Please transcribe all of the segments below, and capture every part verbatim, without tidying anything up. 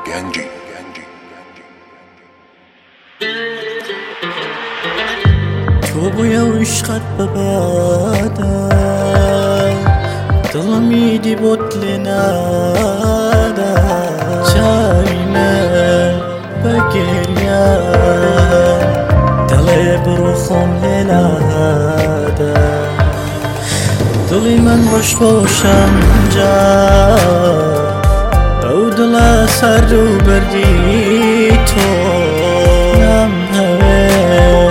گنجی تو بویا عشقت ببادا دلم میدی بطل نادا چاینه بگریا دل بروخم للادا دلی من باش باشم جا او دل سر رو بردی تو نم هوه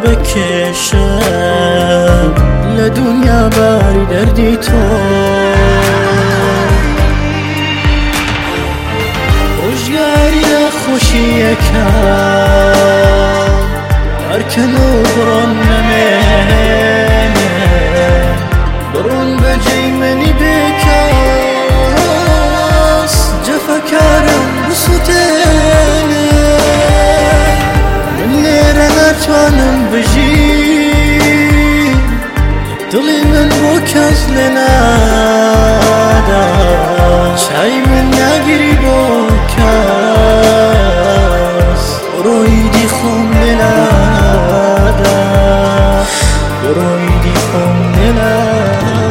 بکشم لدنیا باری دردی تو خوشگاری نخوشی یکم ارکنو بران نمینه برون بجی منی بکاس جفا کارم بسوتنه من لیره نتوانم بجی دلی من بو کس لنادا چای من نگیری بو کس روی دی خون لنادا روی دی خون لنادا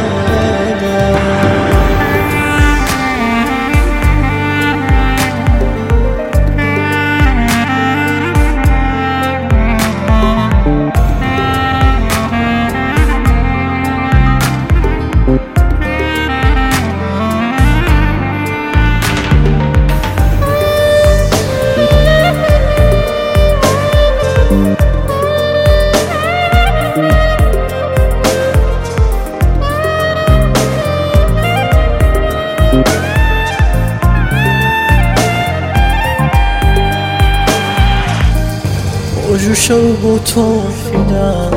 وجوشو بو تو فدا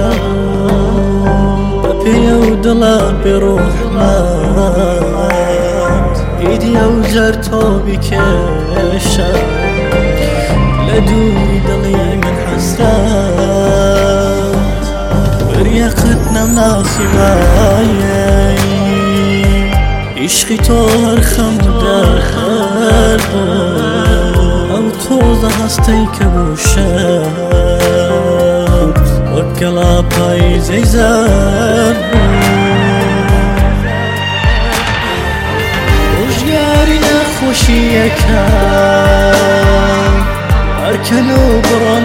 ببي ودلا بروح مات ايدي اوجر تو بكشا لدوي دلي من حسرات بريقتنا ناصباي عشقي تو هرخم داخل او توزه هستی که بوشد وکلا پاییزی زر خوشگاری نخوشی یکم ارکنو بران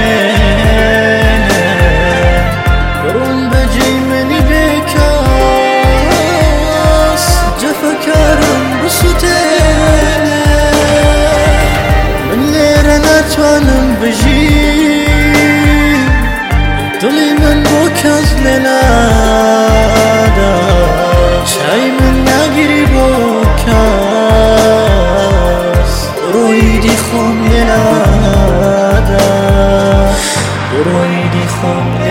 نمینه برون بجی منی بکاس جفا کارم بسوتنه نتوانم بجی دلی من بو کس لنادا چای من نگیری بو کس روی دی خون لنادا روی دی خون